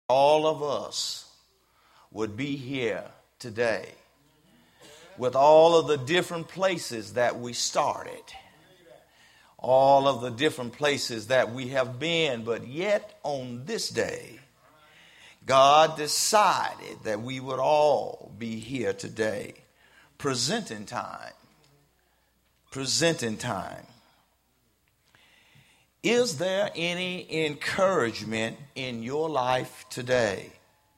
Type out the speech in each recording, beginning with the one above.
all of us would be here today with all of the different places that we started, all of the different places that we have been, but yet on this day, God decided that we would all be here today, presenting time. Is there any encouragement in your life today?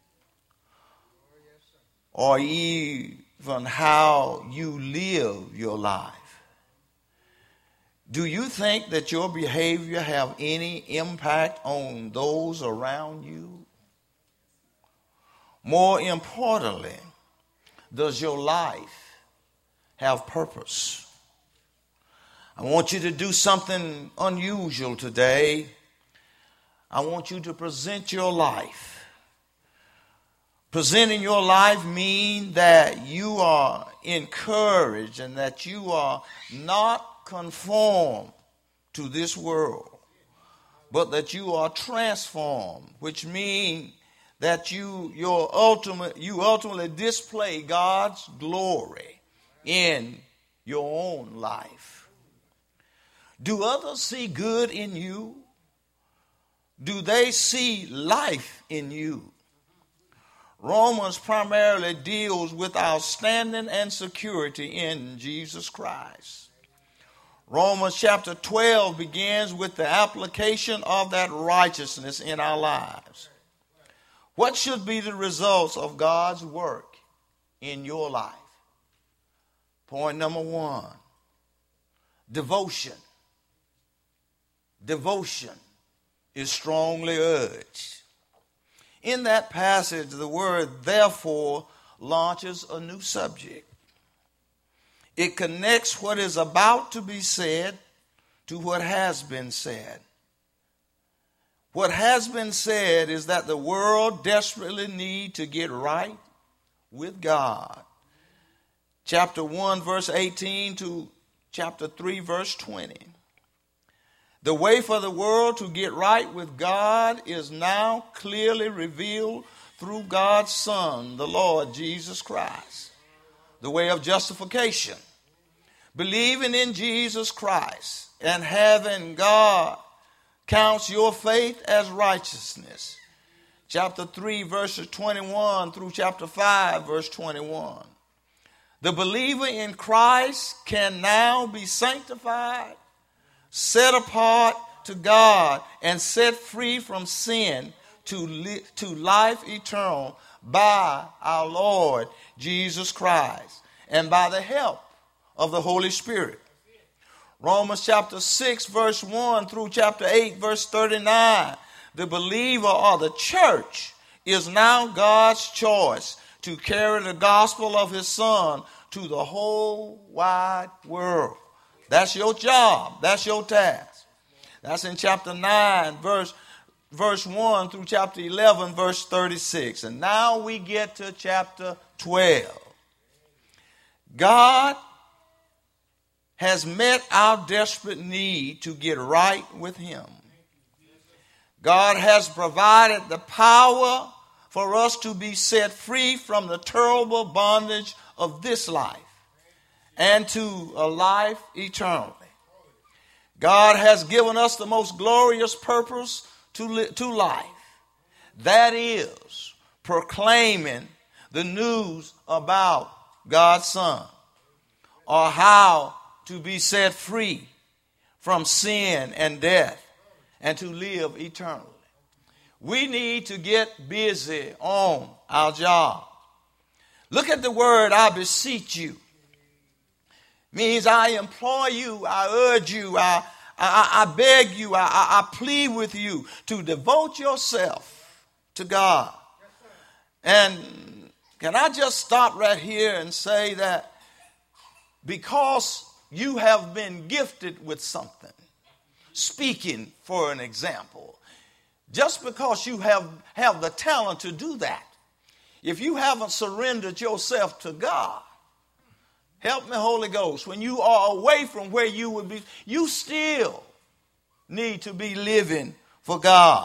Or even how you live your life? Do you think that your behavior have any impact on those around you? More importantly, does your life have purpose? I want you to do something unusual today. I want you to present your life. Presenting your life means that you are encouraged and that you are not conformed to this world, but that you are transformed, which means that you ultimately display God's glory in your own life. Do others see good in you? Do they see life in you? Romans primarily deals with our standing and security in Jesus Christ. Romans chapter 12 begins with the application of that righteousness in our lives. What should be the results of God's work in your life? Point number 1, devotion. Devotion is strongly urged. In that passage, the word therefore launches a new subject. It connects what is about to be said to what has been said. What has been said is that the world desperately needs to get right with God. Chapter 1, verse 18 to chapter 3, verse 20. The way for the world to get right with God is now clearly revealed through God's Son, the Lord Jesus Christ. The way of justification. Believing in Jesus Christ and having God counts your faith as righteousness. Chapter 3, verses 21 through chapter 5, verse 21. The believer in Christ can now be sanctified, set apart to God, and set free from sin to life eternal by our Lord Jesus Christ and by the help of the Holy Spirit. Romans chapter 6, verse 1 through chapter 8, verse 39. The believer or the church is now God's choice to carry the gospel of his Son to the whole wide world. That's your job. That's your task. That's in chapter 9, verse 1 through chapter 11, verse 36. And now we get to chapter 12. God has met our desperate need to get right with him. God has provided the power for us to be set free from the terrible bondage of this life and to a life eternally. God has given us the most glorious purpose to life. That is proclaiming the news about God's Son, or how to be set free from sin and death and to live eternally. We need to get busy on our job. Look at the word I beseech you. Means I implore you, I urge you, I beg you, I plead with you to devote yourself to God. And can I just stop right here and say that because you have been gifted with something, speaking for an example, just because you have the talent to do that, if you haven't surrendered yourself to God, help me, Holy Ghost, when you are away from where you would be, you still need to be living for God.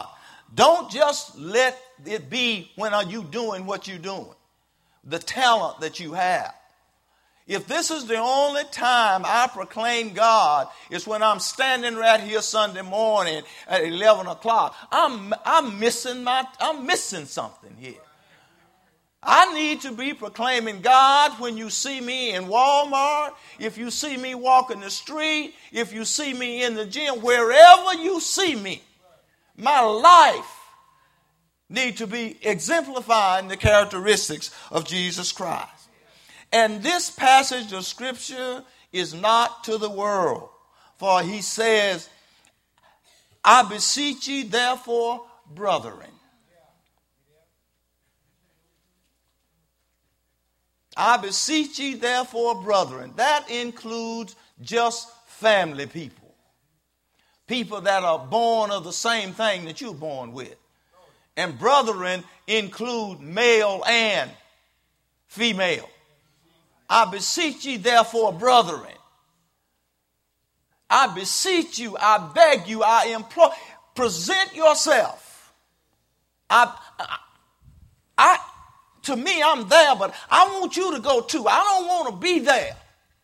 Don't just let it be when are you doing what you're doing, the talent that you have. If this is the only time I proclaim God, is when I'm standing right here Sunday morning at 11 o'clock. I'm missing something here. I need to be proclaiming God when you see me in Walmart, if you see me walking the street, if you see me in the gym, wherever you see me. My life needs to be exemplifying the characteristics of Jesus Christ. And this passage of Scripture is not to the world. For he says, I beseech ye therefore, brethren. I beseech ye therefore, brethren. That includes just family people. People that are born of the same thing that you're born with. And brethren include male and female. I beseech ye therefore, brethren. I beseech you, I beg you, I implore. Present yourself. To me, I'm there, but I want you to go too. I don't want to be there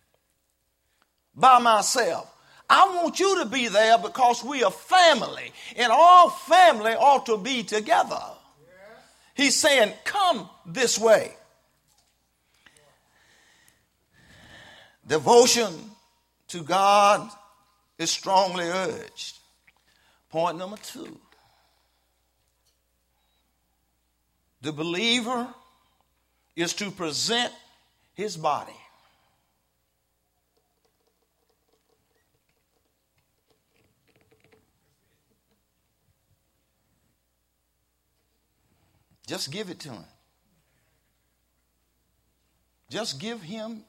by myself. I want you to be there because we are family, and all family ought to be together. He's saying, come this way. Devotion to God is strongly urged. Point number 2. The believer is to present his body. Just give it to him. Just give him.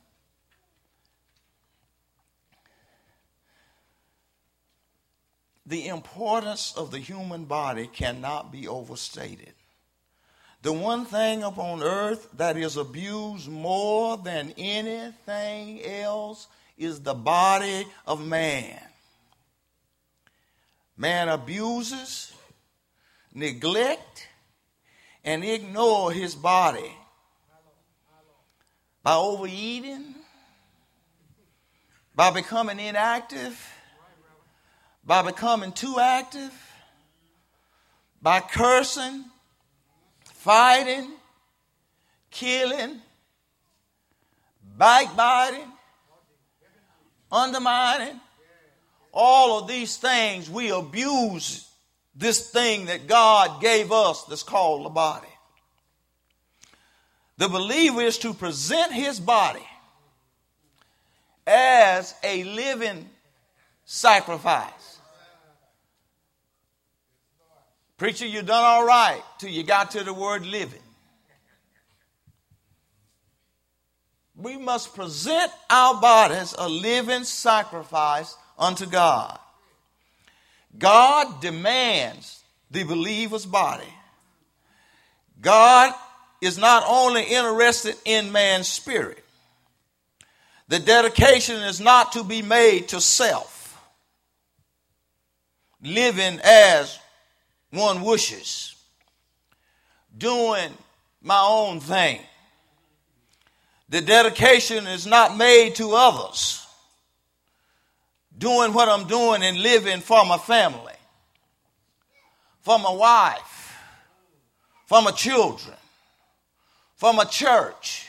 The importance of the human body cannot be overstated. The one thing upon earth that is abused more than anything else is the body of man. Man abuses, neglect, and ignore his body by overeating, by becoming inactive, by becoming too active, by cursing, fighting, killing, backbiting, undermining. All of these things, we abuse this thing that God gave us that's called the body. The believer is to present his body as a living sacrifice. Preacher, you done all right till you got to the word living. We must present our bodies a living sacrifice unto God. God demands the believer's body. God is not only interested in man's spirit. The dedication is not to be made to self, living as one wishes, doing my own thing. The dedication is not made to others, doing what I'm doing and living for my family, for my wife, for my children, for my church,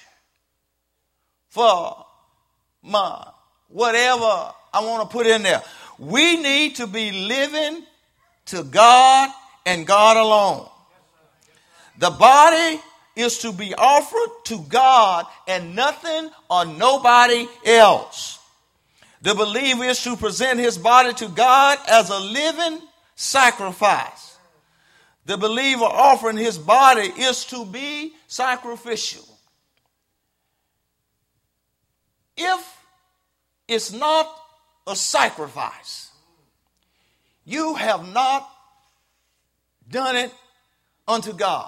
for my whatever I want to put in there. We need to be living to God and God alone. The body is to be offered to God and nothing or nobody else. The believer is to present his body to God as a living sacrifice. The believer offering his body is to be sacrificial. If it's not a sacrifice, you have not done it unto God.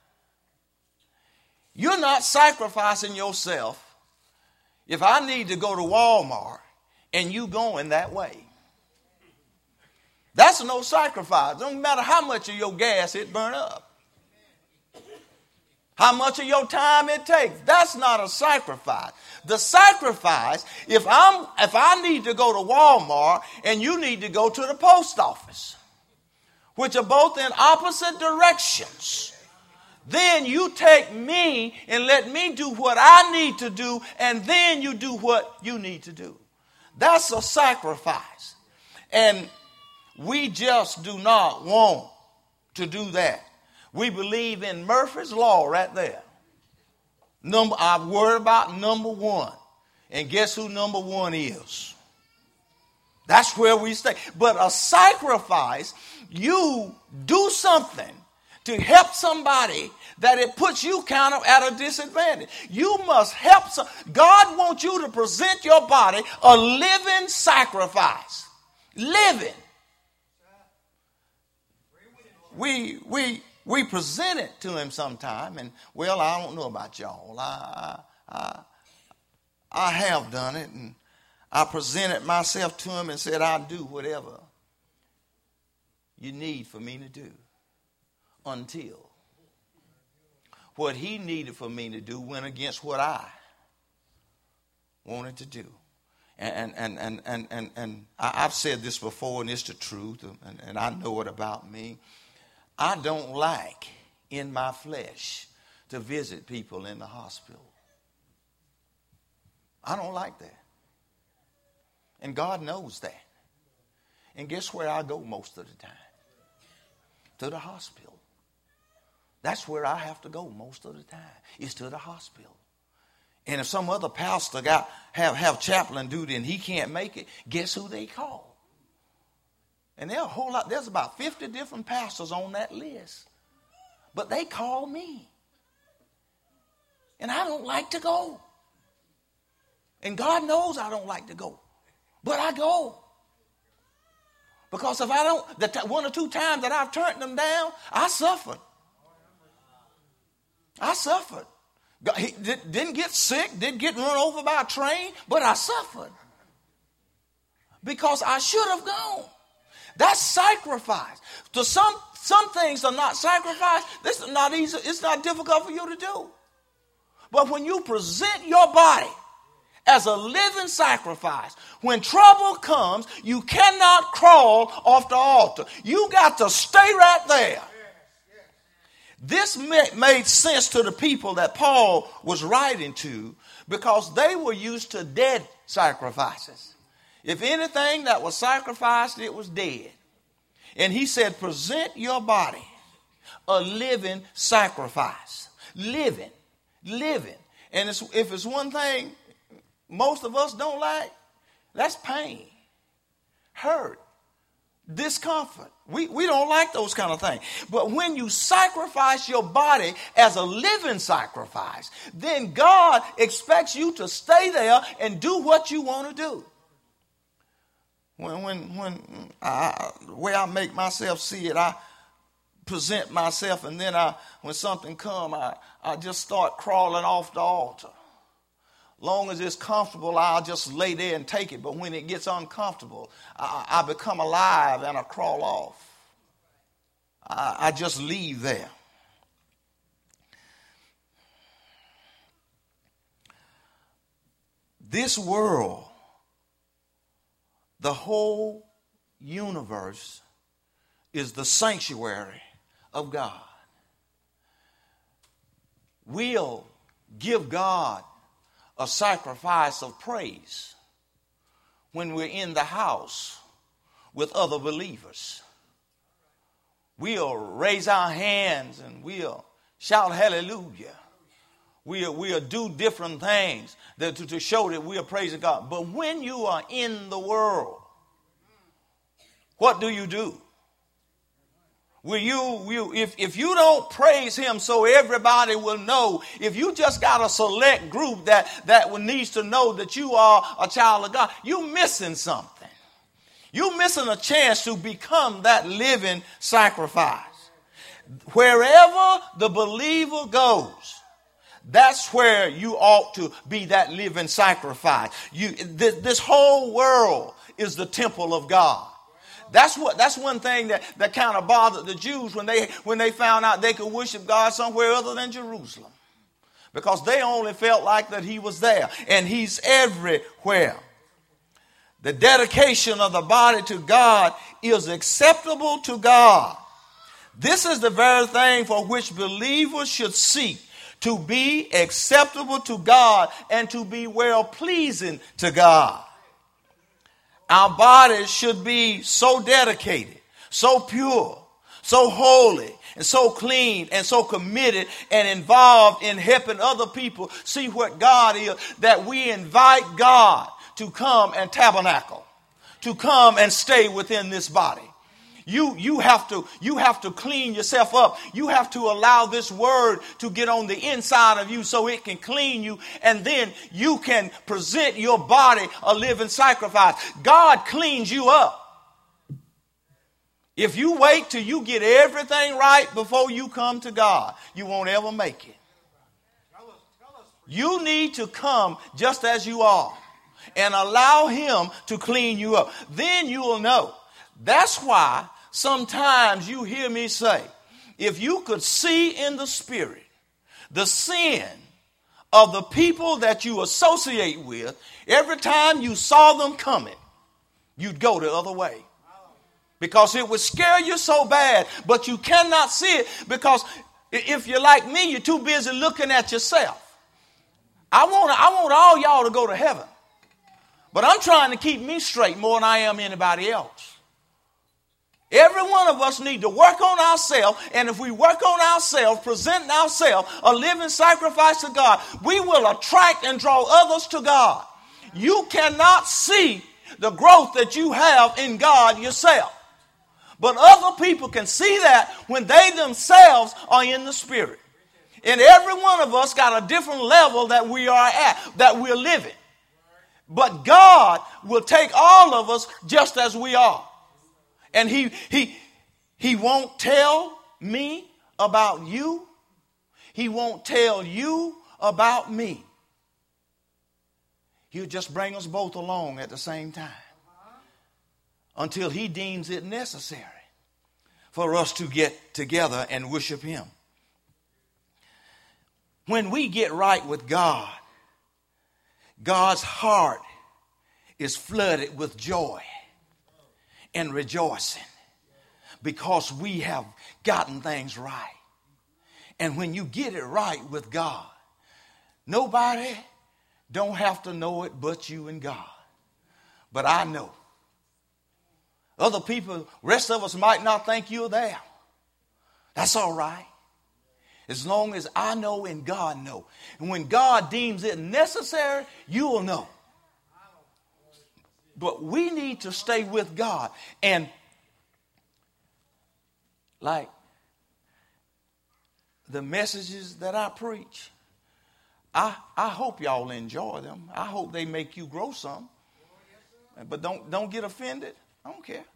You're not sacrificing yourself if I need to go to Walmart and you going that way. That's no sacrifice. Don't matter how much of your gas it burn up. How much of your time it takes. That's not a sacrifice. The sacrifice, if I need to go to Walmart and you need to go to the post office, which are both in opposite directions, then you take me and let me do what I need to do, and then you do what you need to do. That's a sacrifice. And we just do not want to do that. We believe in Murphy's Law right there. I've worried about number one. And guess who number one is? That's where we stay. But a sacrifice, you do something to help somebody that it puts you kind of at a disadvantage. You must help God wants you to present your body a living sacrifice. Living. We present it to him sometime, and well, I don't know about y'all. I have done it, and I presented myself to him and said, I'll do whatever you need for me to do until what he needed for me to do went against what I wanted to do. And I've said this before, and it's the truth, and I know it about me. I don't like in my flesh to visit people in the hospital. I don't like that. And God knows that. And guess where I go most of the time? To the hospital. That's where I have to go most of the time, is to the hospital. And if some other pastor have chaplain duty and he can't make it, guess who they call? And there's about 50 different pastors on that list. But they call me. And I don't like to go. And God knows I don't like to go. But I go. Because if I don't, the one or two times that I've turned them down, I suffered. I suffered. He didn't get sick, didn't get run over by a train, but I suffered. Because I should have gone. That's sacrifice. To some things are not sacrifice. This is not easy. It's not difficult for you to do. But when you present your body as a living sacrifice, when trouble comes, you cannot crawl off the altar. You got to stay right there. This made sense to the people that Paul was writing to, because they were used to dead sacrifices. If anything that was sacrificed, it was dead. And he said, present your body a living sacrifice. Living. And if it's one thing most of us don't like, that's pain, hurt, discomfort. We don't like those kind of things. But when you sacrifice your body as a living sacrifice, then God expects you to stay there and do what you want to do. When the way I make myself see it, I present myself, and then when something comes, I just start crawling off the altar. Long as it's comfortable, I'll just lay there and take it. But when it gets uncomfortable, I become alive and I crawl off. I just leave there. This world, the whole universe, is the sanctuary of God. We'll give God a sacrifice of praise when we're in the house with other believers. We'll raise our hands and we'll shout hallelujah. We'll do different things to show that we are praising God. But when you are in the world, what do? If you don't praise him so everybody will know, if you just got a select group that needs to know that you are a child of God, you're missing something. You're missing a chance to become that living sacrifice. Wherever the believer goes, that's where you ought to be that living sacrifice. This whole world is the temple of God. That's one thing that kind of bothered the Jews when they found out they could worship God somewhere other than Jerusalem. Because they only felt like that he was there. And he's everywhere. The dedication of the body to God is acceptable to God. This is the very thing for which believers should seek, to be acceptable to God and to be well-pleasing to God. Our bodies should be so dedicated, so pure, so holy, and so clean, and so committed and involved in helping other people see what God is, that we invite God to come and tabernacle, to come and stay within this body. You have to clean yourself up. You have to allow this word to get on the inside of you so it can clean you, and then you can present your body a living sacrifice. God cleans you up. If you wait till you get everything right before you come to God, you won't ever make it. You need to come just as you are and allow him to clean you up. Then you will know. That's why sometimes you hear me say, if you could see in the spirit the sin of the people that you associate with, every time you saw them coming, you'd go the other way. Because it would scare you so bad, but you cannot see it, because if you're like me, you're too busy looking at yourself. I want all y'all to go to heaven, but I'm trying to keep me straight more than I am anybody else. Every one of us need to work on ourselves, and if we work on ourselves, presenting ourselves a living sacrifice to God, we will attract and draw others to God. You cannot see the growth that you have in God yourself. But other people can see that when they themselves are in the Spirit. And every one of us got a different level that we are at, that we're living. But God will take all of us just as we are. And he won't tell me about you. He won't tell you about me. He'll just bring us both along at the same time, until he deems it necessary for us to get together and worship him. When we get right with God, God's heart is flooded with joy and rejoicing, because we have gotten things right. And when you get it right with God, nobody don't have to know it but you and God. But I know. Other people, rest of us might not think you're there. That's all right. As long as I know and God know. And when God deems it necessary, you will know. But we need to stay with God. And like the messages that I preach, I hope y'all enjoy them. I hope they make you grow some. But don't get offended. I don't care.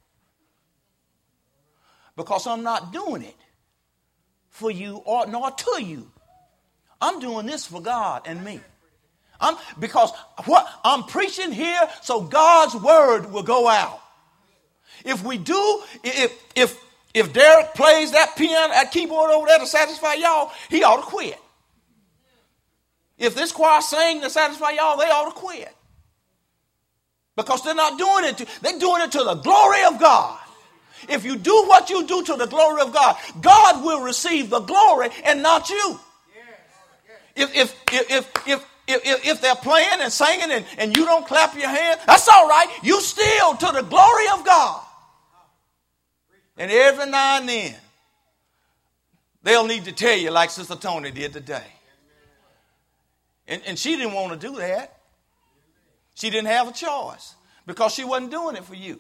Because I'm not doing it for you or nor to you. I'm doing this for God and me. Because what I'm preaching here, so God's word will go out. If we do, if Derek plays that piano, that keyboard over there to satisfy y'all, he ought to quit. If this choir sing to satisfy y'all, they ought to quit. Because they're not doing it they're doing it to the glory of God. If you do what you do to the glory of God, God will receive the glory and not you. If they're playing and singing and you don't clap your hands, that's all right. You still to the glory of God. And every now and then, they'll need to tell you like Sister Tony did today. And she didn't want to do that. She didn't have a choice because she wasn't doing it for you.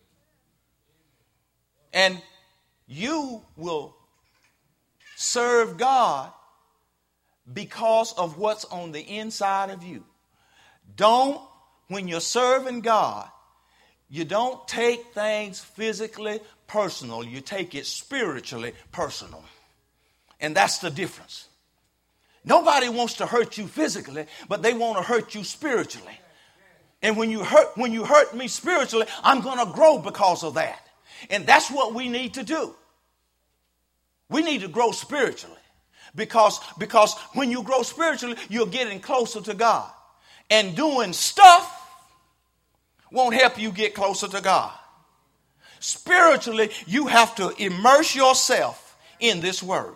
And you will serve God because of what's on the inside of you. When you're serving God, you don't take things physically personal. You take it spiritually personal. And that's the difference. Nobody wants to hurt you physically, but they want to hurt you spiritually. And when you hurt me spiritually, I'm going to grow because of that. And that's what we need to do. We need to grow spiritually. Because when you grow spiritually, you're getting closer to God. And doing stuff won't help you get closer to God. Spiritually, you have to immerse yourself in this word.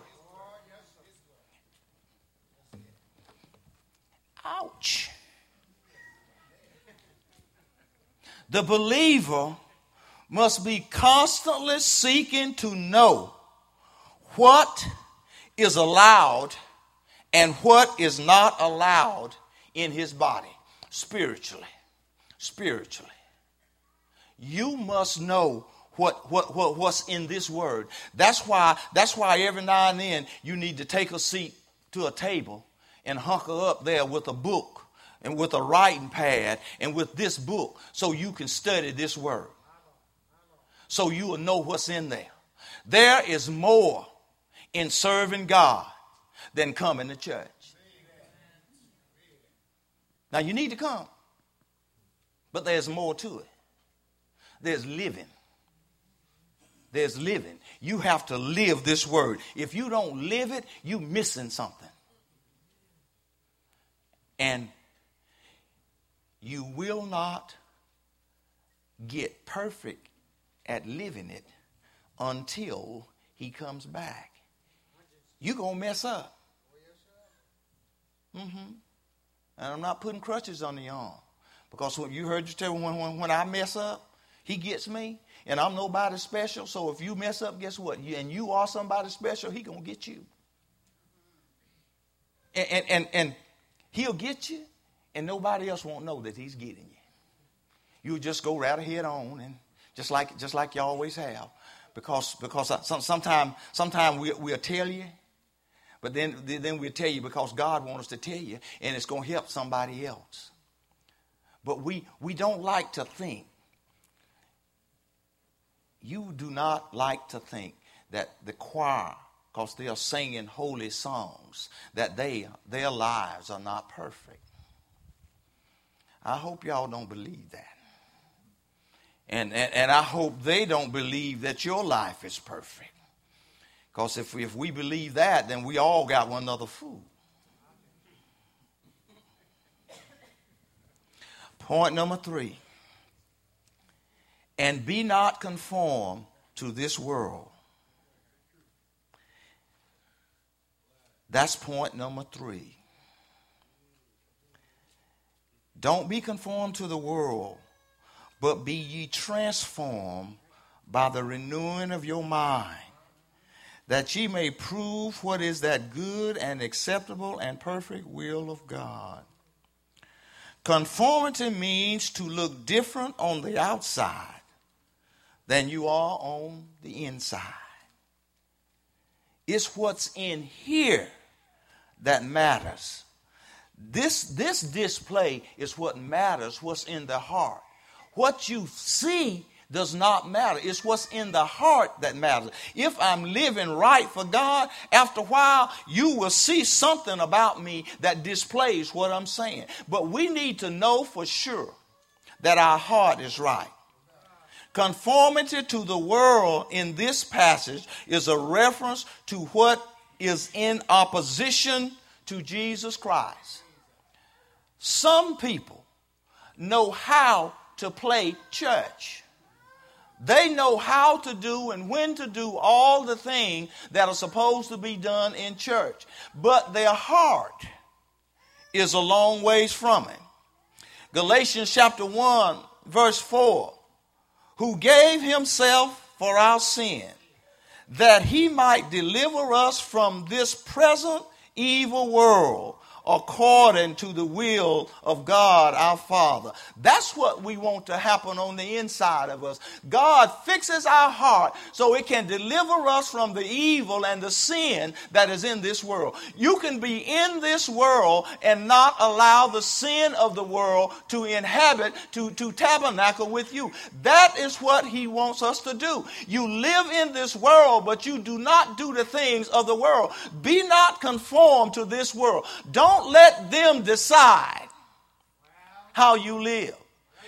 Ouch. The believer must be constantly seeking to know what is allowed and what is not allowed in his body spiritually. Spiritually. You must know what's in this word. That's why every now and then you need to take a seat to a table and hunker up there with a book and with a writing pad and with this book so you can study this word. So you will know what's in there. There is more in serving God than coming to church. Now you need to come, but there's more to it. There's living. There's living. You have to live this word. If you don't live it, you're missing something. And you will not get perfect at living it until he comes back. You're going to mess up. And I'm not putting crutches on the arm. Because you heard you tell me when I mess up, he gets me. And I'm nobody special. So if you mess up, guess what? And you are somebody special, he going to get you. And he'll get you. And nobody else won't know that he's getting you. You'll just go right ahead on, and just like you always have. Because sometimes we'll tell you, but then we'll tell you because God wants us to tell you, and it's going to help somebody else. But we don't like to think. You do not like to think that the choir, because they are singing holy songs, that their lives are not perfect. I hope y'all don't believe that. And I hope they don't believe that your life is perfect. Because if we believe that, then we all got one another fool. Point number 3. And be not conformed to this world. That's point number 3. Don't be conformed to the world, but be ye transformed by the renewing of your mind, that ye may prove what is that good and acceptable and perfect will of God. Conformity means to look different on the outside than you are on the inside. It's what's in here that matters. This display is what matters, what's in the heart. What you see does not matter. It's what's in the heart that matters. If I'm living right for God, after a while, you will see something about me that displays what I'm saying. But we need to know for sure that our heart is right. Conformity to the world in this passage is a reference to what is in opposition to Jesus Christ. Some people know how to play church. They know how to do and when to do all the things that are supposed to be done in church. But their heart is a long ways from it. Galatians chapter 1, verse 4. Who gave himself for our sin, that he might deliver us from this present evil world, according to the will of God our Father. That's what we want to happen on the inside of us. God fixes our heart so it can deliver us from the evil and the sin that is in this world. You can be in this world and not allow the sin of the world to inhabit, to tabernacle with you. That is what he wants us to do. You live in this world, but you do not do the things of the world. Be not conformed to this world. Don't let them decide how you live.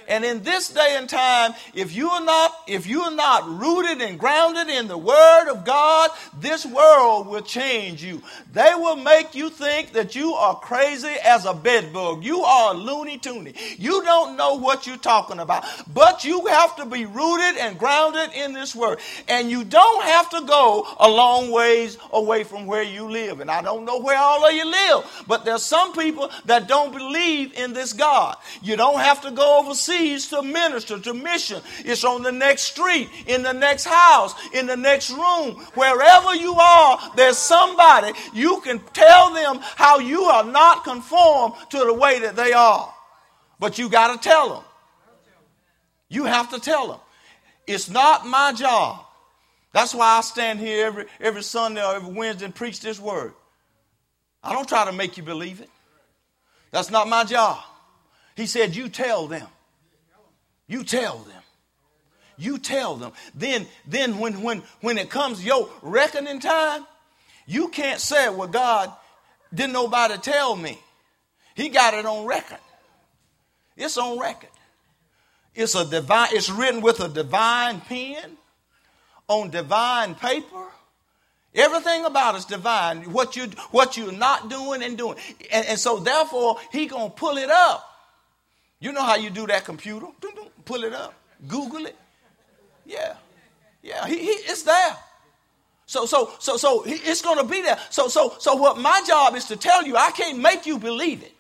And in this day and time, if you are not rooted and grounded in the Word of God, this world will change you. They will make you think that you are crazy as a bedbug. You are a loony toony. You don't know what you're talking about. But you have to be rooted and grounded in this Word. And you don't have to go a long ways away from where you live. And I don't know where all of you live, but there's some people that don't believe in this God. You don't have to go overseas to minister, to mission. It's on the next street, in the next house, in the next room. Wherever you are, there's somebody you can tell them how you are not conformed to the way that they are. But you got to tell them. You have to tell them. It's not my job. That's why I stand here every Sunday or every Wednesday and preach this word. I don't try to make you believe it. That's not my job. He said, you tell them. You tell them. You tell them. Then when it comes your reckoning time, you can't say, well, God, didn't nobody tell me. He got it on record. It's on record. It's written with a divine pen on divine paper. Everything about it's divine. What you're not doing and doing. And so therefore, he going to pull it up. You know how you do that computer? Pull it up. Google it. Yeah. It's there. So it's going to be there. So what my job is to tell you, I can't make you believe it.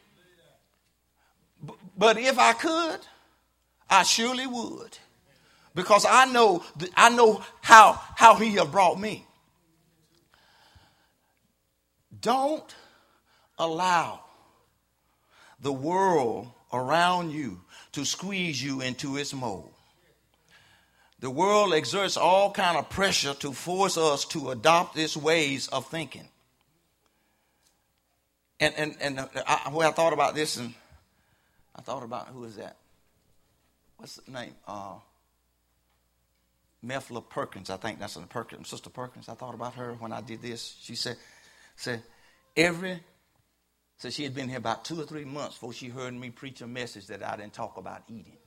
But if I could, I surely would. Because I know how he has brought me. Don't allow the world around you to squeeze you into its mold. The world exerts all kind of pressure to force us to adopt its ways of thinking. And I thought about this, and I thought about, who is that? What's the name? Methla Perkins, I think that's Perkins, Sister Perkins. I thought about her when I did this. She said she had been here about 2 or 3 months before she heard me preach a message that I didn't talk about eating.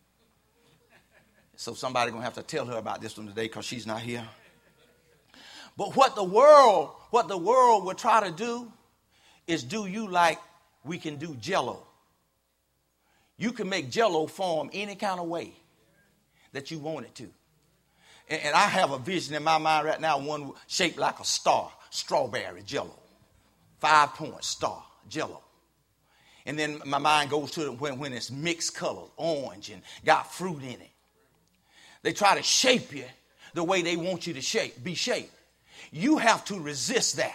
So somebody's going to have to tell her about this one today because she's not here. But what the world will try to do is do you like we can do Jell-O. You can make Jell-O form any kind of way that you want it to. And I have a vision in my mind right now, one shaped like a star, strawberry Jell-O. 5-point star, Jell-O. And then my mind goes to when it's mixed colors, orange and got fruit in it. They try to shape you the way they want you to be shaped. You have to resist that.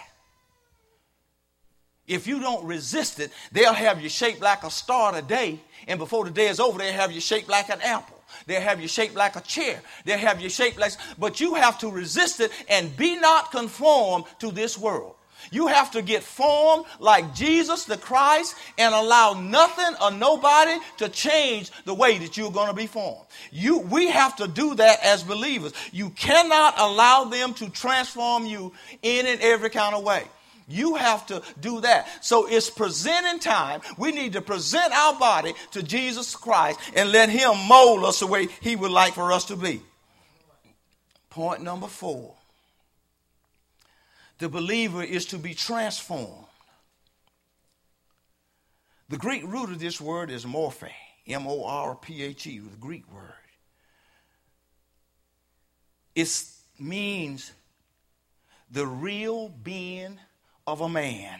If you don't resist it, they'll have you shaped like a star today, and before the day is over, they'll have you shaped like an apple. They'll have you shaped like a chair. They'll have you shaped like... But you have to resist it and be not conformed to this world. You have to get formed like Jesus the Christ and allow nothing or nobody to change the way that you're going to be formed. We have to do that as believers. You cannot allow them to transform you in and every kind of way. You have to do that. So it's presenting time. We need to present our body to Jesus Christ and let him mold us the way he would like for us to be. Point number 4. The believer is to be transformed. The Greek root of this word is morphe, M-O-R-P-H-E, the Greek word. It means the real being of a man.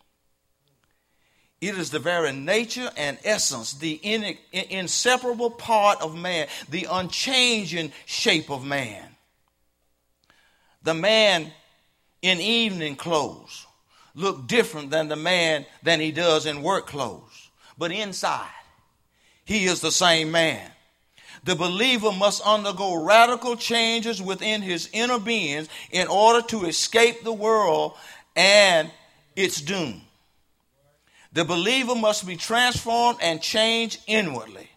It is the very nature and essence, the inseparable part of man, the unchanging shape of man. The man in evening clothes look different than he does in work clothes. But inside, he is the same man. The believer must undergo radical changes within his inner beings in order to escape the world and its doom. The believer must be transformed and changed inwardly.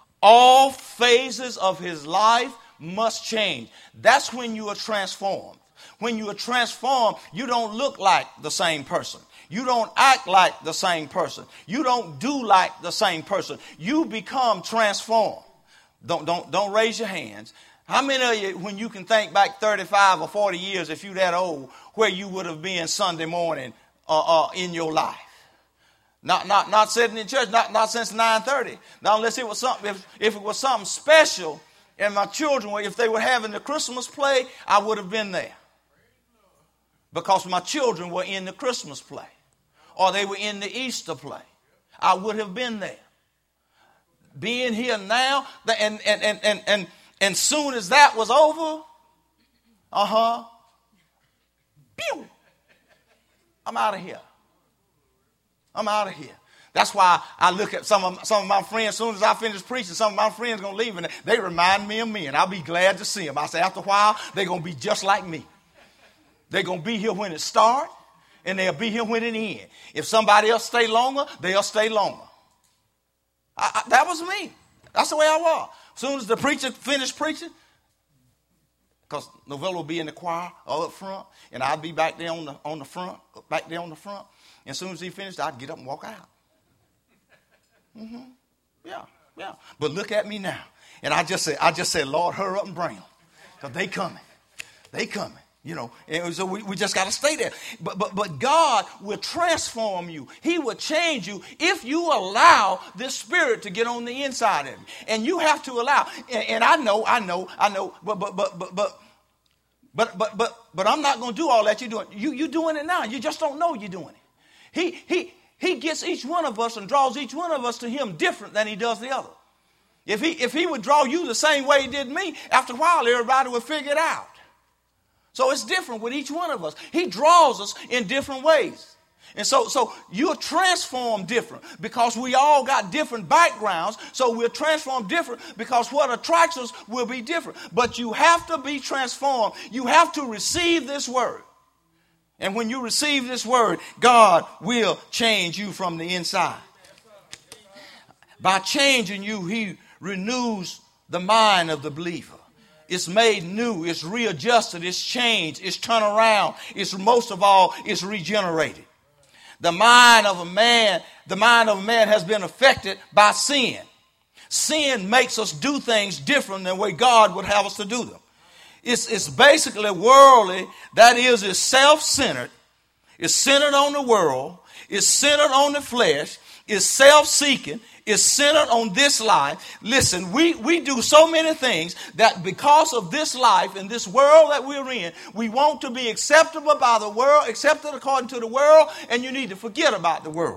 All phases of his life must change. That's when you are transformed. When you are transformed, you don't look like the same person. You don't act like the same person. You don't do like the same person. You become transformed. Don't raise your hands. How many of you, when you can think back 35 or 40 years, if you're that old, where you would have been Sunday morning in your life? Not sitting in church, not since 9:30. Now, unless it was something, if it was something special, and my children, if they were having the Christmas play, I would have been there. Because my children were in the Christmas play. Or they were in the Easter play. I would have been there. Being here now, and soon as that was over, pew, I'm out of here. I'm out of here. That's why I look at some of my friends. As soon as I finish preaching, some of my friends going to leave, and they remind me of me, and I'll be glad to see them. I say, after a while, they're going to be just like me. They're going to be here when it starts, and they'll be here when it ends. If somebody else stay longer, they'll stay longer. That was me. That's the way I was. As soon as the preacher finished preaching, because Novella will be in the choir all up front, and I'd be back there on the front. And as soon as he finished, I'd get up and walk out. Yeah. But look at me now. And I just said, Lord, hurry up and bring them. Because they coming. You know, and so we just got to stay there. But God will transform you. He will change you if you allow this spirit to get on the inside of you. And you have to allow. And I know. But I'm not going to do all that you're doing. You're doing it now. You just don't know you're doing it. He gets each one of us and draws each one of us to him different than he does the other. If he would draw you the same way he did me, after a while everybody would figure it out. So it's different with each one of us. He draws us in different ways. And so you're transformed different because we all got different backgrounds. So we're transformed different because what attracts us will be different. But you have to be transformed. You have to receive this word. And when you receive this word, God will change you from the inside. By changing you, he renews the mind of the believer. It's made new, it's readjusted, it's changed, it's turned around, it's most of all, it's regenerated. The mind of a man has been affected by sin. Sin makes us do things different than the way God would have us to do them. It's basically worldly, that is, it's self-centered, it's centered on the world, it's centered on the flesh, it's self-seeking, is centered on this life. Listen, we do so many things that because of this life and this world that we're in, we want to be acceptable by the world, accepted according to the world, and you need to forget about the world.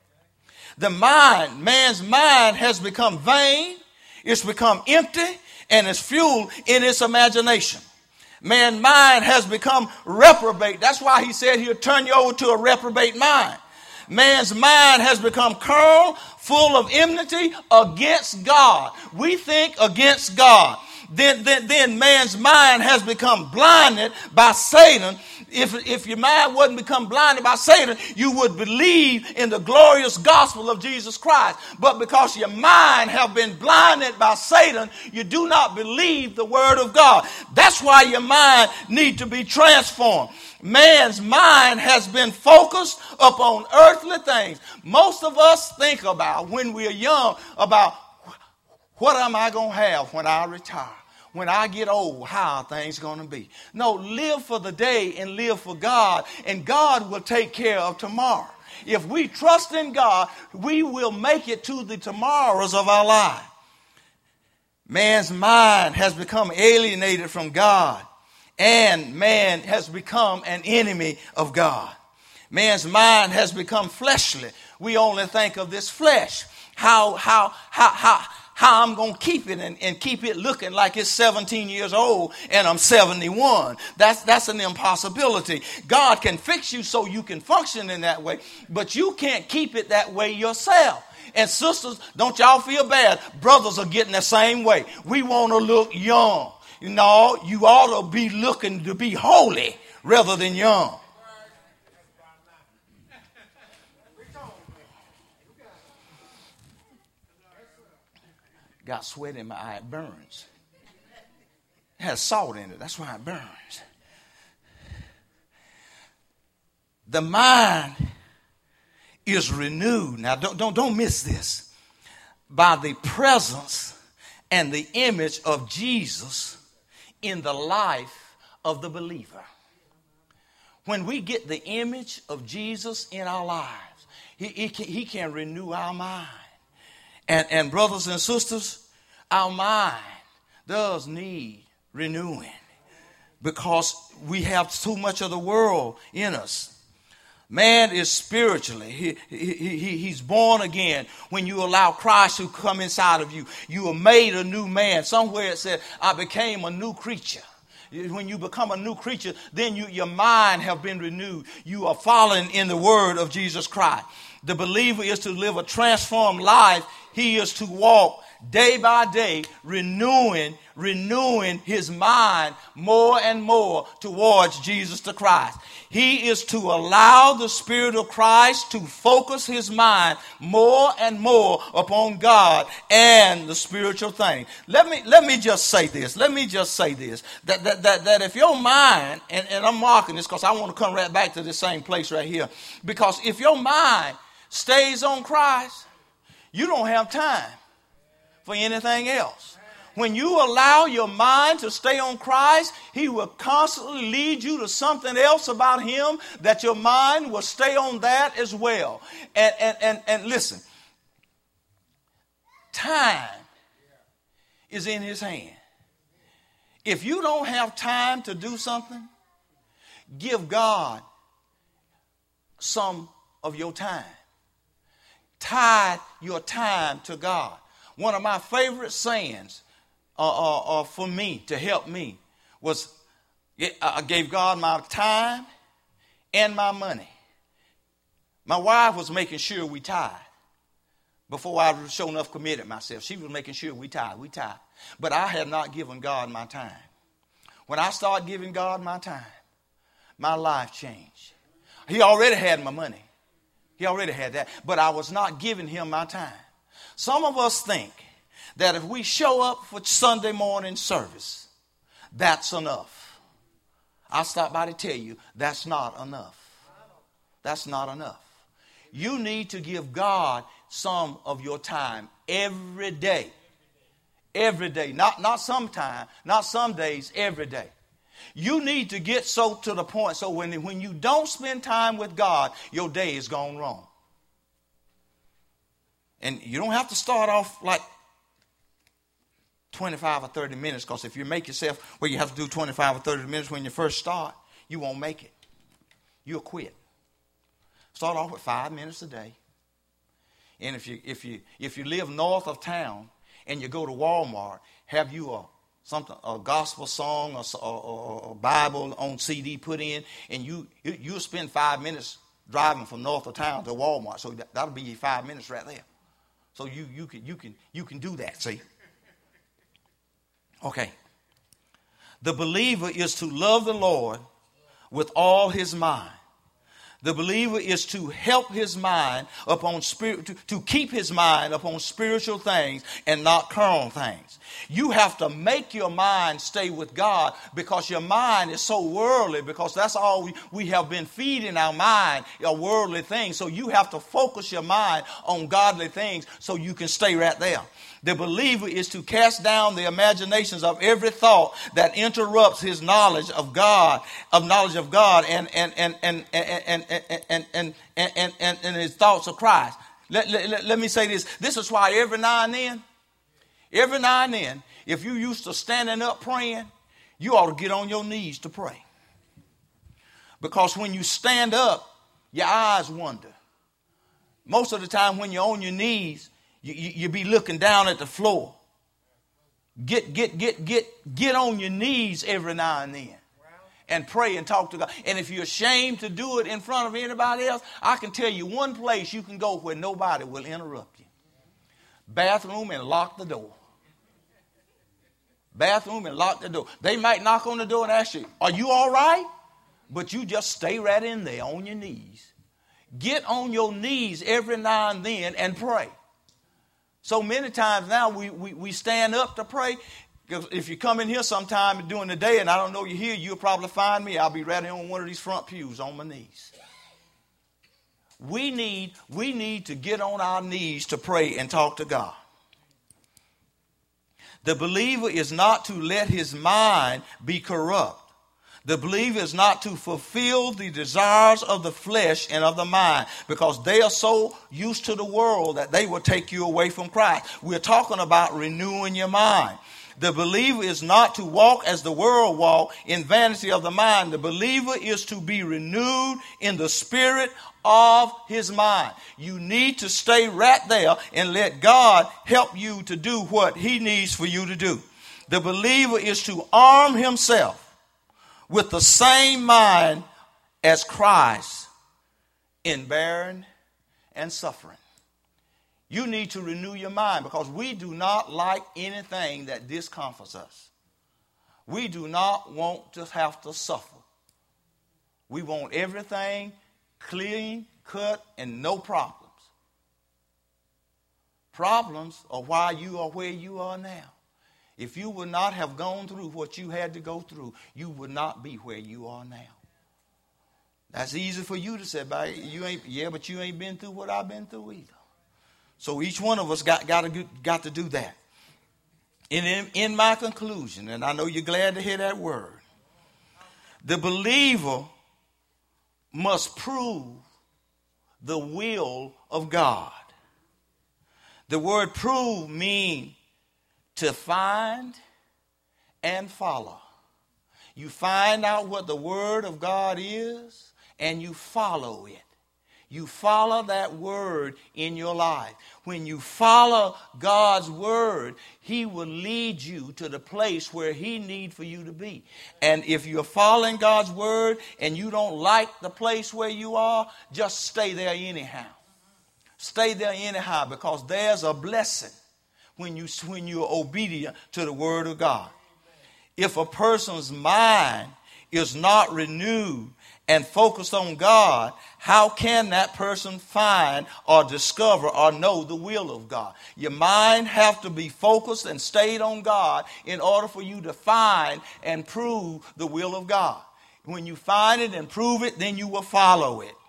Man's mind has become vain, it's become empty, and it's fueled in its imagination. Man's mind has become reprobate. That's why he said he'll turn you over to a reprobate mind. Man's mind has become carnal, full of enmity against God. We think against God. Then man's mind has become blinded by Satan. If your mind wouldn't become blinded by Satan, you would believe in the glorious gospel of Jesus Christ. But because your mind have been blinded by Satan, you do not believe the word of God. That's why your mind need to be transformed. Man's mind has been focused upon earthly things. Most of us think about, when we're young, about what am I going to have when I retire? When I get old, how are things going to be? No, live for the day and live for God, and God will take care of tomorrow. If we trust in God, we will make it to the tomorrows of our life. Man's mind has become alienated from God, and man has become an enemy of God. Man's mind has become fleshly. We only think of this flesh. How I'm going to keep it and keep it looking like it's 17 years old and I'm 71. That's an impossibility. God can fix you so you can function in that way, but you can't keep it that way yourself. And sisters, don't y'all feel bad. Brothers are getting the same way. We want to look young. You know, you ought to be looking to be holy rather than young. Got sweat in my eye, it burns. It has salt in it, that's why it burns. The mind is renewed. Now, don't miss this. By the presence and the image of Jesus in the life of the believer. When we get the image of Jesus in our lives, he can renew our mind. And brothers and sisters, our mind does need renewing because we have too much of the world in us. Man is spiritually. He's born again. When you allow Christ to come inside of you, you are made a new man. Somewhere it said, I became a new creature. When you become a new creature, then your mind have been renewed. You are following in the word of Jesus Christ. The believer is to live a transformed life. He is to walk day by day, renewing his mind more and more towards Jesus the Christ. He is to allow the Spirit of Christ to focus his mind more and more upon God and the spiritual thing. Let me just say this. That if your mind, and I'm marking this because I want to come right back to this same place right here. Because if your mind stays on Christ, you don't have time for anything else. When you allow your mind to stay on Christ, he will constantly lead you to something else about him that your mind will stay on that as well. And listen, time is in his hand. If you don't have time to do something, give God some of your time. Tithe your time to God. One of my favorite sayings for me, to help me, was I gave God my time and my money. My wife was making sure we tithe. Before I sure enough committed myself, she was making sure we tithe. But I had not given God my time. When I started giving God my time, my life changed. He already had my money. He already had that. But I was not giving him my time. Some of us think that if we show up for Sunday morning service, that's enough. I'll stop by to tell you, that's not enough. That's not enough. You need to give God some of your time every day. Every day. Not sometime, not some days, every day. You need to get so to the point so when you don't spend time with God, your day is gone wrong. And you don't have to start off like 25 or 30 minutes, because if you make yourself where you have to do 25 or 30 minutes when you first start, you won't make it. You'll quit. Start off with 5 minutes a day. And if you live north of town and you go to Walmart, have you a gospel song or Bible on CD put in, and you'll spend 5 minutes driving from north of town to Walmart. So that'll be your 5 minutes right there. So you can do that. See. Okay. The believer is to love the Lord with all his mind. The believer is to help his mind upon to keep his mind upon spiritual things and not carnal things. You have to make your mind stay with God, because your mind is so worldly, because that's all we have been feeding our mind, are worldly things. So you have to focus your mind on godly things so you can stay right there. The believer is to cast down the imaginations of every thought that interrupts his knowledge of God, and his thoughts of Christ. Let me say this. This is why every now and then, if you used to standing up praying, you ought to get on your knees to pray. Because when you stand up, your eyes wander. Most of the time when you're on your knees, you be looking down at the floor. Get on your knees every now and then and pray and talk to God. And if you're ashamed to do it in front of anybody else, I can tell you one place you can go where nobody will interrupt you. Bathroom, and lock the door. Bathroom and lock the door. They might knock on the door and ask you, "Are you all right?" But you just stay right in there on your knees. Get on your knees every now and then and pray. So many times now we stand up to pray. If you come in here sometime during the day and I don't know you're here, you'll probably find me. I'll be right here on one of these front pews on my knees. we need to get on our knees to pray and talk to God. The believer is not to let his mind be corrupt. The believer is not to fulfill the desires of the flesh and of the mind, because they are so used to the world that they will take you away from Christ. We're talking about renewing your mind. The believer is not to walk as the world walk in vanity of the mind. The believer is to be renewed in the spirit of his mind. You need to stay right there and let God help you to do what he needs for you to do. The believer is to arm himself with the same mind as Christ in bearing and suffering. You need to renew your mind, because we do not like anything that discomforts us. We do not want to have to suffer. We want everything clean, cut, and no problems. Problems are why you are where you are now. If you would not have gone through what you had to go through, you would not be where you are now. That's easy for you to say, but you ain't been through what I've been through either. So each one of us got to do that. And in my conclusion, and I know you're glad to hear that word, the believer must prove the will of God. The word prove means to find and follow. You find out what the word of God is, and you follow it. You follow that word in your life. When you follow God's word, he will lead you to the place where he needs for you to be. And if you're following God's word and you don't like the place where you are, just stay there anyhow. Stay there anyhow, because there's a blessing when you're obedient to the word of God. If a person's mind is not renewed and focused on God, how can that person find or discover or know the will of God? Your mind have to be focused and stayed on God in order for you to find and prove the will of God. When you find it and prove it, then you will follow it.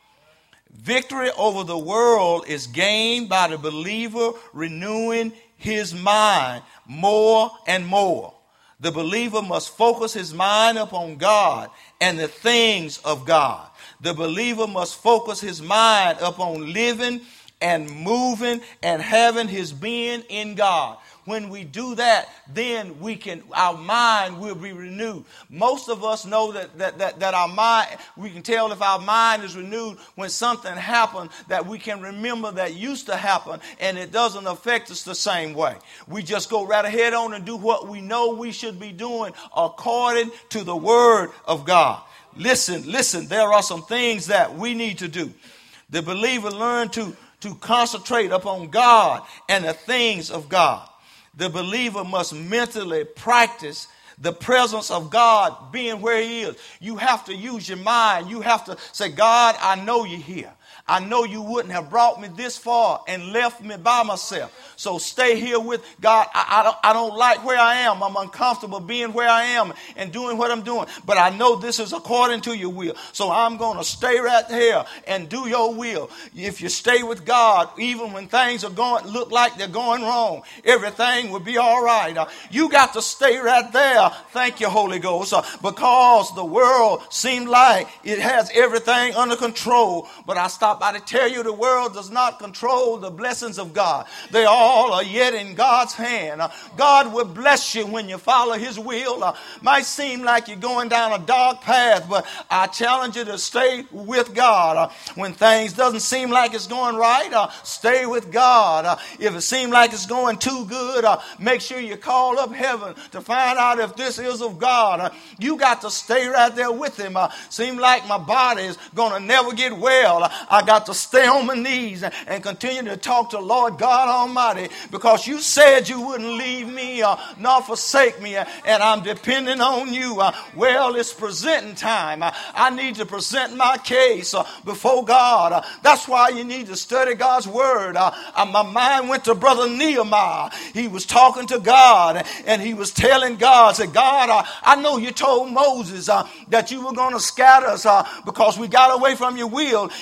Victory over the world is gained by the believer renewing his mind more and more. The believer must focus his mind upon God and the things of God. The believer must focus his mind upon living and moving and having his being in God. When we do that, then our mind will be renewed. Most of us know that our mind, we can tell if our mind is renewed when something happened that we can remember that used to happen, and it doesn't affect us the same way. We just go right ahead on and do what we know we should be doing according to the word of God. Listen, there are some things that we need to do. The believer learn to concentrate upon God and the things of God. The believer must mentally practice the presence of God being where he is. You have to use your mind. You have to say, God, I know you're here. I know you wouldn't have brought me this far and left me by myself. So stay here with God. I don't like where I am. I'm uncomfortable being where I am and doing what I'm doing. But I know this is according to your will. So I'm going to stay right here and do your will. If you stay with God, even when things look like they're going wrong, everything will be all right. You got to stay right there. Thank you, Holy Ghost. Because the world seems like it has everything under control. But I stopped by to tell you the world does not control the blessings of God. They all are yet in God's hand. God will bless you when you follow his will. Might seem like you're going down a dark path, but I challenge you to stay with God. When things doesn't seem like it's going right, stay with God. If it seems like it's going too good, make sure you call up heaven to find out if this is of God. You got to stay right there with him. Seem like my body is going to never get well. I got to stay on my knees and continue to talk to Lord God Almighty, because you said you wouldn't leave me nor forsake me, and I'm depending on you. Well, it's presenting time. I need to present my case before God. That's why you need to study God's word. My mind went to Brother Nehemiah. He was talking to God, and he was telling God, say, God, I know you told Moses that you were going to scatter us because we got away from your will. He said, but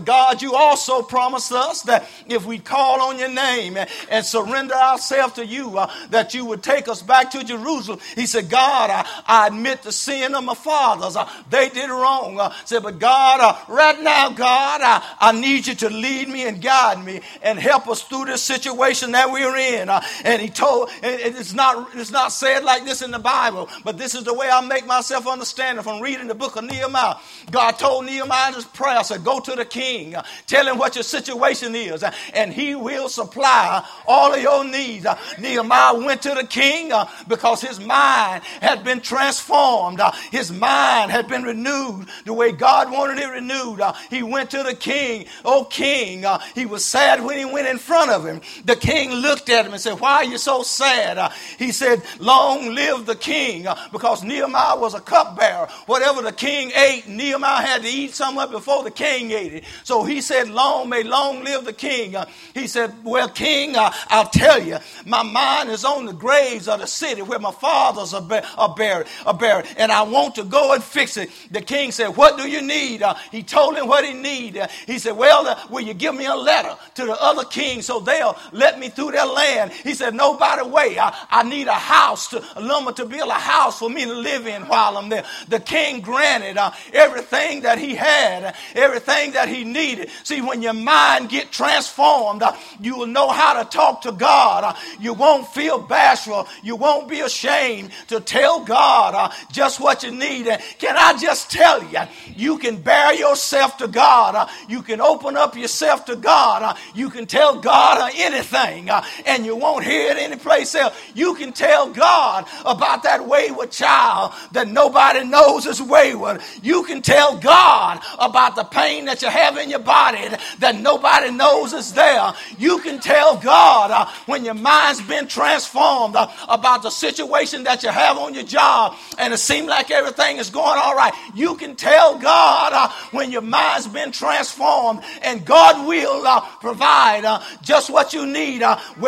but God, you also promised us that if we call on your name and surrender ourselves to you, that you would take us back to Jerusalem. He said, God, I admit the sin of my fathers. They did wrong. Said, but God, right now, God, I need you to lead me and guide me and help us through this situation that we're in. And he told, it's not said like this in the Bible, but this is the way I make myself understand it from reading the book of Nehemiah. God told Nehemiah in his prayer, said, go to the king, tell him what your situation is, and he will supply all of your needs. Nehemiah went to the king because his mind had been transformed. His mind had been renewed the way God wanted it renewed. He went to the king. Oh, king, he was sad when he went in front of him. The king looked at him and said, why are you so sad? He said, long live the king, because Nehemiah was a cupbearer. Whatever the king ate, Nehemiah had to eat some of it before the king ate it. So he said, may long live the king. He said, well, king, I'll tell you, my mind is on the graves of the city where my fathers are buried, and I want to go and fix it. The king said, what do you need? He told him what he needed. He said, well, will you give me a letter to the other kings so they'll let me through their land? He said, no, by the way, I need a house, lumber to build a house for me to live in while I'm there. The king granted everything that he had, everything that he needed. See, when your mind get transformed, you will know how to talk to God. You won't feel bashful. You won't be ashamed to tell God just what you need. Can I just tell you, you can bear yourself to God. You can open up yourself to God. You can tell God anything, and you won't hear it anyplace else. You can tell God about that wayward child that nobody knows is wayward. You can tell God about the pain that you have in your body that nobody knows is there. You can tell God when your mind's been transformed about the situation that you have on your job and it seems like everything is going all right. You can tell God when your mind's been transformed, and God will provide just what you need.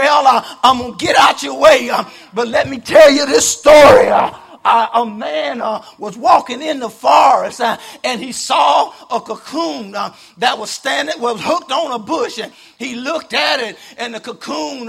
I'm going to get out your way, but let me tell you this story. A man was walking in the forest and he saw a cocoon that was hooked on a bush. And he looked at it, and a cocoon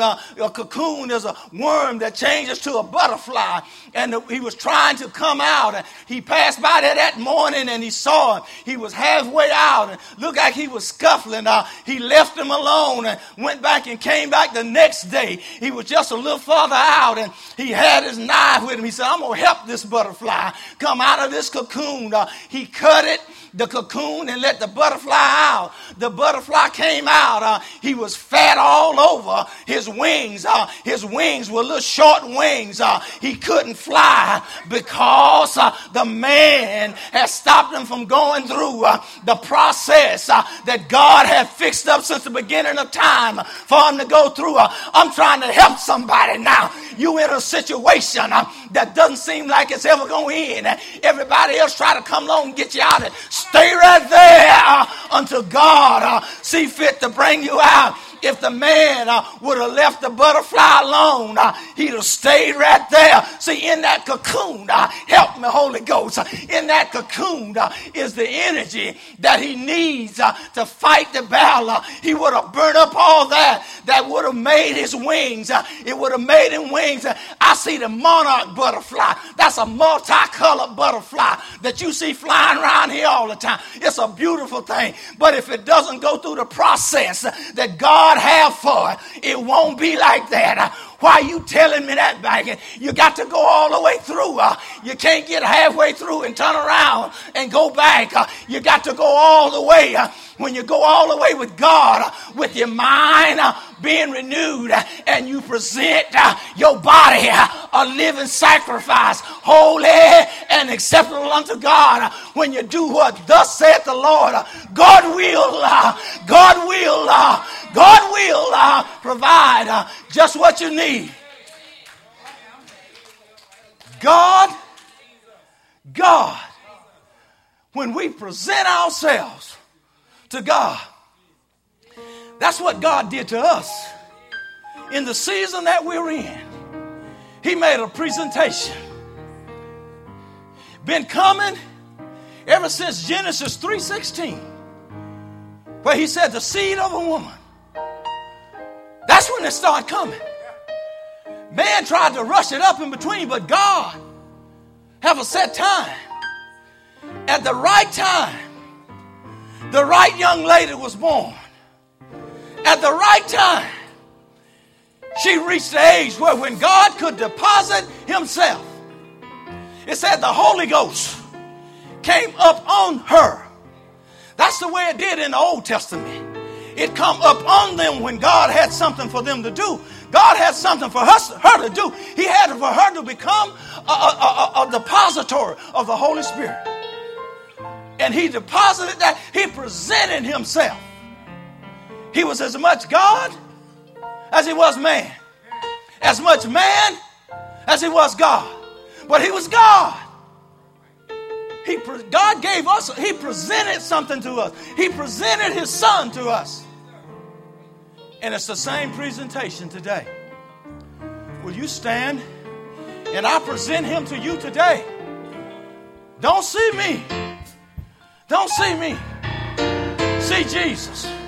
is a worm that changes to a butterfly. And he was trying to come out. And he passed by there that morning and he saw him. He was halfway out and looked like he was scuffling. He left him alone and went back and came back the next day. He was just a little further out and he had his knife with him. He said, I'm going to help this butterfly come out of this cocoon. He cut the cocoon and let the butterfly out. The butterfly came out. He was fat all over. His wings were little short wings. He couldn't fly because the man had stopped him from going through the process that God had fixed up since the beginning of time for him to go through. I'm trying to help somebody now. You in a situation that doesn't seem like it's ever going to end. Everybody else try to come along and get you out of it. Stay right there until God see fit to bring you out. If the man would have left the butterfly alone, he'd have stayed right there. See, in that cocoon, help me, Holy Ghost. In that cocoon is the energy that he needs to fight the battle. He would have burned up all that would have made his wings. It would have made him wings. I see the monarch butterfly. That's a multicolored butterfly that you see flying around here all the time. It's a beautiful thing. But if it doesn't go through the process that God have for it won't be like that. Why are you telling me that, Baggett? You got to go all the way through. You can't get halfway through and turn around and go back. You got to go all the way. When you go all the way with God, with your mind being renewed, and you present your body a living sacrifice, holy and acceptable unto God. When you do what thus saith the Lord, God will provide just what you need. God, when we present ourselves to God, that's what God did to us in the season that we're in. He made a presentation. Been coming ever since Genesis 3:16. where he said the seed of a woman. That's when it started coming. Man tried to rush it up in between, but God have a set time. At the right time, the right young lady was born. At the right time, she reached the age where when God could deposit himself, it said the Holy Ghost came up on her. That's the way it did in the Old Testament. It come up on them when God had something for them to do. God had something for her to do. He had for her to become a depository of the Holy Spirit. And he deposited that. He presented himself. He was as much God as he was man. As much man as he was God. But he was God. God gave us, he presented something to us. He presented his son to us. And it's the same presentation today. Will you stand? And I present him to you today. Don't see me. Don't see me. See Jesus.